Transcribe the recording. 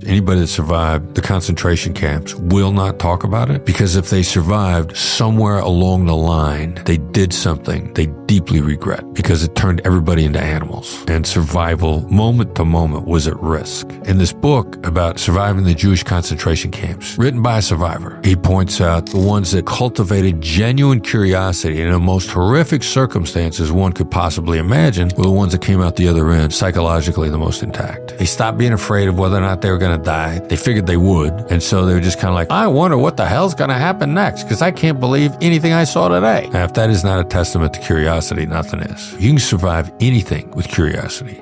anybody that survived the concentration camps will not talk about it, because if they survived, somewhere along the line, they did something they deeply regret, because it turned everybody into animals, and survival, moment to moment, was at risk. In this book about surviving the Jewish concentration camps, written by a survivor, he points out the ones that cultivated genuine curiosity in the most horrific circumstances one could possibly imagine were the ones that came out the other end psychologically the most intact. They stopped being afraid of whether or not they were going to die. They figured they would, and so they were just kind of like, I wonder what the hell's going to happen next, because I can't believe anything I saw today. Now, if that is not a testament to curiosity, nothing is. You can survive anything with curiosity.